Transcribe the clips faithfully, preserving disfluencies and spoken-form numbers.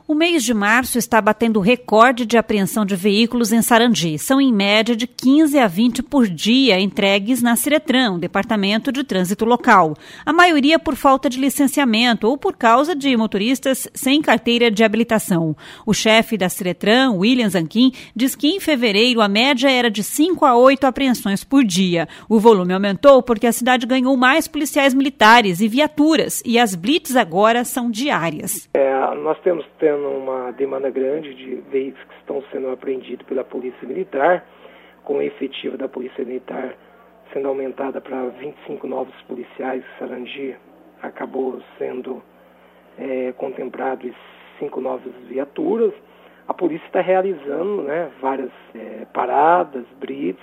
O mês de março está batendo recorde de apreensão de veículos em Sarandi. São, em média, de quinze a vinte por dia entregues na Ciretran, o Departamento de Trânsito Local. A maioria por falta de licenciamento ou por causa de motoristas sem carteira de habilitação. O chefe da Ciretran, William Zanquim, diz que em fevereiro a média era de cinco a oito apreensões por dia. O volume aumentou porque a cidade ganhou mais policiais militares e viaturas, e as blitz agora são diárias. É, nós temos tendo uma demanda grande de veículos que estão sendo apreendidos pela Polícia Militar, com a efetiva da Polícia Militar sendo aumentada para vinte e cinco novos policiais. Sarandi acabou sendo é, contemplado cinco novas viaturas. A polícia está realizando, né, várias é, paradas, blitz,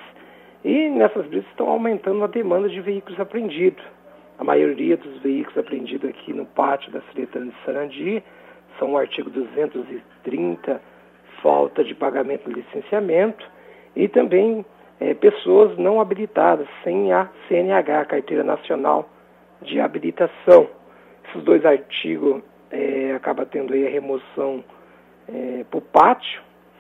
e nessas blitz estão aumentando a demanda de veículos apreendidos. A maioria dos veículos apreendidos aqui no pátio da Ciretran de Sarandi são o artigo duzentos e trinta, falta de pagamento de licenciamento, e também é, pessoas não habilitadas, sem a C N H, Carteira Nacional de Habilitação. Esses dois artigos é, acabam tendo aí a remoção é, para o pátio,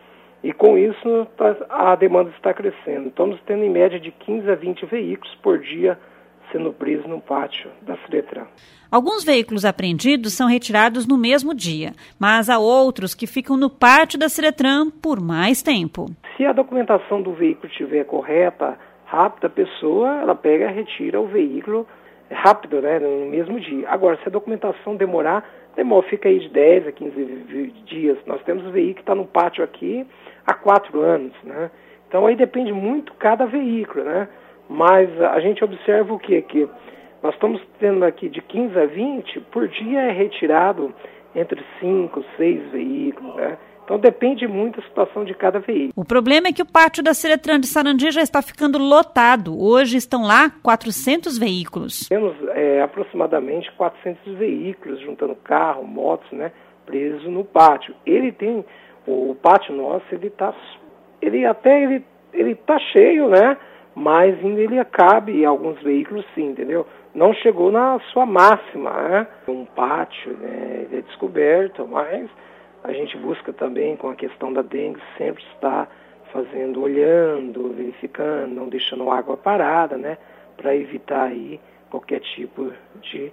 e com isso a demanda está crescendo. Estamos tendo em média de quinze a vinte veículos por dia sendo presos no pátio da Ciretran. Alguns veículos apreendidos são retirados no mesmo dia, mas há outros que ficam no pátio da Ciretran por mais tempo. Se a documentação do veículo estiver correta, rápida, a pessoa ela pega e retira o veículo rápido, né, no mesmo dia. Agora, se a documentação demorar, demora, fica aí de dez a quinze dias. Nós temos um veículo que está no pátio aqui há quatro anos, né? Então aí depende muito cada veículo, né? Mas a gente observa o quê? Que nós estamos tendo aqui de quinze a vinte, por dia é retirado entre cinco, seis veículos, né? Então depende muito da situação de cada veículo. O problema é que o pátio da Ciretran de Sarandi já está ficando lotado. Hoje estão lá quatrocentos veículos. Temos é, aproximadamente quatrocentos veículos, juntando carro, motos, né, presos no pátio. Ele tem, o pátio nosso, ele tá, ele até ele, ele tá cheio, né? Mas ainda ele cabe alguns veículos, sim, entendeu? Não chegou na sua máxima, né? Um pátio, né, ele é descoberto, mas a gente busca também, com a questão da dengue, sempre estar fazendo, olhando, verificando, não deixando água parada, né? Para evitar aí qualquer tipo de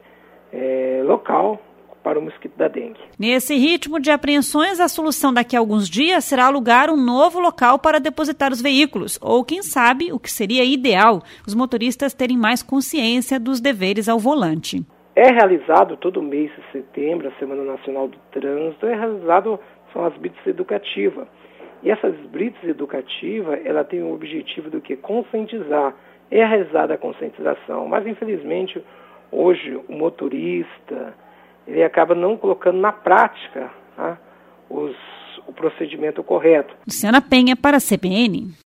é, local para o mosquito da dengue. Nesse ritmo de apreensões, a solução daqui a alguns dias será alugar um novo local para depositar os veículos, ou quem sabe, o que seria ideal, os motoristas terem mais consciência dos deveres ao volante. É realizado todo mês de setembro, a Semana Nacional do Trânsito, é realizado, são as blitz educativas. E essas blitz educativas, ela tem o objetivo do que? Conscientizar. É realizada a conscientização, mas infelizmente hoje o motorista ele acaba não colocando na prática, tá, os, o procedimento correto. Luciana Penha para a C B N.